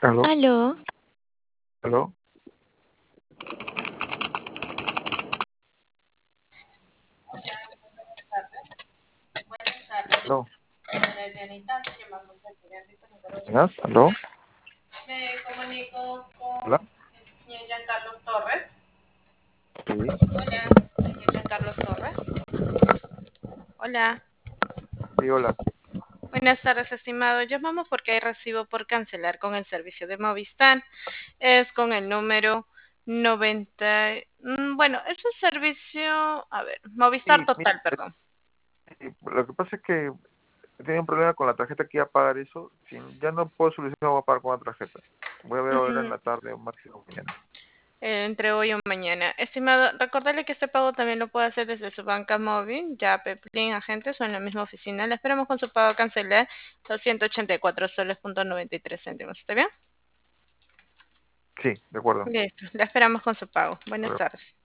Aló, Aló, aló, aló. ¿Buenas? ¿Aló? me comunico con ¿Hola? el señor Giancarlos Torres. Sí, Hola, señor Giancarlos Torres. Hola, sí, hola. buenas tardes, estimado. Llamamos porque hay recibo por cancelar con el servicio de Movistar. Es con el número 90. Bueno, es un servicio, a ver, Movistar Sí, mira, Total, perdón. lo que pasa es que tenía un problema con la tarjeta que iba a pagar eso. Si ya no puedo solucionar, voy a pagar con la tarjeta. Voy a ver ahora en Mm, la tarde o máximo mañana. Entre hoy o mañana. Estimado, recordarle que este pago también lo puede hacer desde su banca móvil, ya Peplin Agentes o en la misma oficina. Le esperamos con su pago cancelar los 184 soles punto 93 céntimos. ¿Está bien? Sí, de acuerdo. Listo, le esperamos con su pago. Buenas tardes.